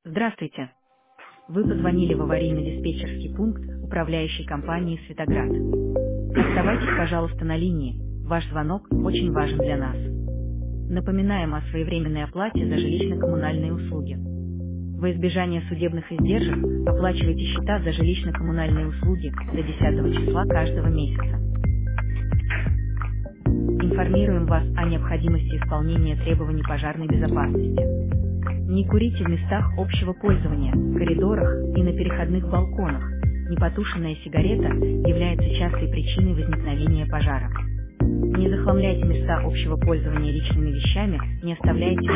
Здравствуйте. Вы позвонили в аварийно-диспетчерский пункт управляющей компании «Светоград». Оставайтесь, пожалуйста, на линии. Ваш звонок очень важен для нас. Напоминаем о своевременной оплате за жилищно-коммунальные услуги. Во избежание судебных издержек оплачивайте счета за жилищно-коммунальные услуги до 10 числа каждого месяца. Информируем вас о необходимости исполнения требований пожарной безопасности. Не курите в местах общего пользования, коридорах и на переходных балконах. Непотушенная сигарета является частой причиной возникновения пожара. Не захламляйте места общего пользования личными вещами, не оставляйте.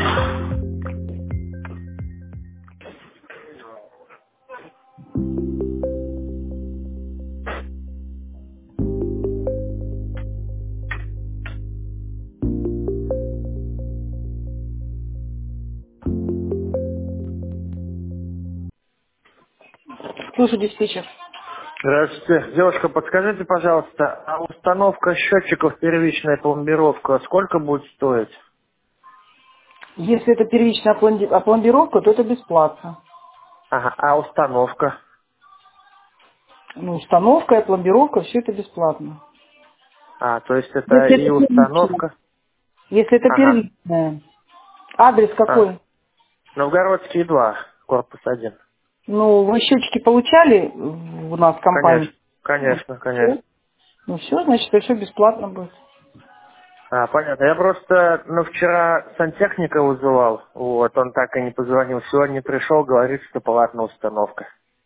Слушаю, диспетчер. Здравствуйте. Девушка, подскажите, пожалуйста, а установка счетчиков первичная пломбировка сколько будет стоить? Если это первичная опломбировка, то это бесплатно. Ага, а установка? Ну, установка и опломбировка, все это бесплатно. А, то есть это Если и это первичная. установка? Если это Ага. первичная. Адрес А, какой? Новгородский 2, корпус 1. Ну, вы счетчики получали у нас в компании? Конечно, конечно, конечно. Ну, все, значит, это все бесплатно будет. А, понятно. Я просто, вчера сантехника вызывал, вот, он так и не позвонил. Сегодня пришел, говорит, что платная установка.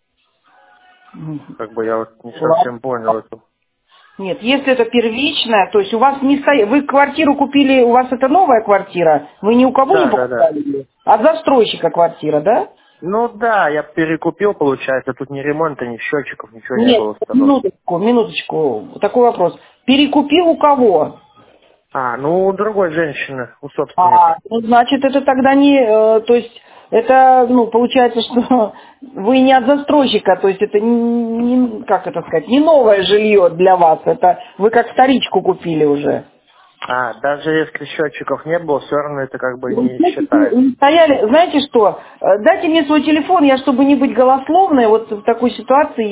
Как бы я вот не совсем понял эту. Нет, если это первичная, то есть у вас не стоит, вы квартиру купили, у вас это новая квартира, вы ни у кого не Да, да, да. покупали? От застройщика квартира, да? Ну да, я перекупил, получается, тут ни ремонта, ни счетчиков, ничего не Нет, было установлено. минуточку, такой вопрос. Перекупил у кого? А, ну у другой женщины, у А, собственника. ну, значит, это тогда не, то есть, это, ну, получается, что вы не от застройщика, то есть это как это сказать, не новое жилье для вас, это вы как вторичку купили уже. А, даже если счетчиков не было, все равно это как бы Вы не считается. стояли, знаете что, дайте мне свой телефон, я, чтобы не быть голословной, вот в такой ситуации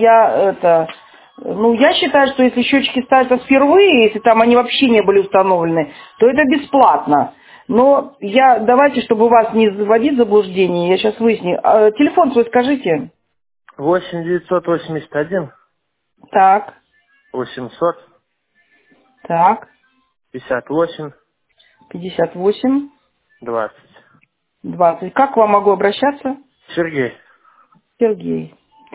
я считаю, что если счетчики ставятся впервые, если там они вообще не были установлены, то это бесплатно. Но давайте, чтобы вас не заводить в заблуждение, я сейчас выясню. Телефон свой скажите. 8 981 Так, 800 так, 58 58, 20. 20. Как к вам могу обращаться? Сергей. Сергей.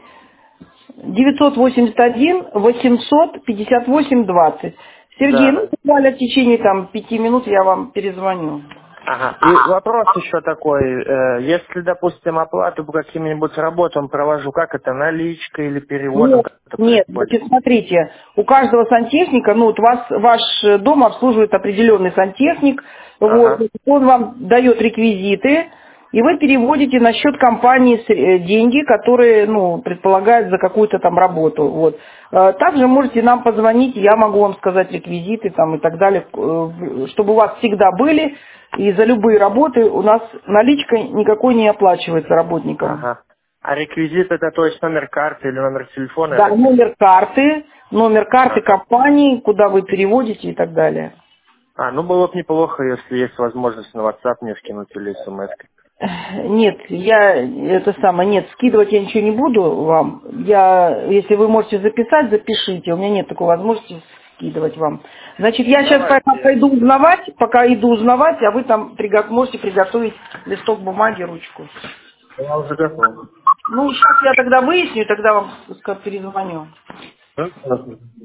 981 858 20. Сергей, Да. буквально в течение 5 минут я вам перезвоню. Ага. И вопрос еще такой. Если, допустим, оплату по каким-нибудь работам провожу, как это, наличкой или переводом, Нет, как это нет, происходит? значит, смотрите, у каждого сантехника, ваш дом обслуживает определенный сантехник, вот, Ага. он вам дает реквизиты, и вы переводите на счет компании деньги, которые, предполагают за какую-то там работу, вот. Также можете нам позвонить, я могу вам сказать реквизиты там и так далее, чтобы у вас всегда были, и за любые работы у нас наличкой никакой не оплачивается работникам. Ага. А реквизит это, то есть номер карты или номер телефона, я Да, так понимаю? номер карты Ага. компании, куда вы переводите и так далее. А, ну было бы неплохо, если есть возможность на WhatsApp мне скинуть или смс. Нет, нет, скидывать я ничего не буду вам. Если вы можете записать, запишите. У меня нет такой возможности скидывать вам. Значит, я сейчас Давайте. пока иду узнавать, а вы там можете приготовить листок бумаги, ручку. Я уже готов. Ну, сейчас я тогда выясню, тогда вам перезвоню. Хорошо.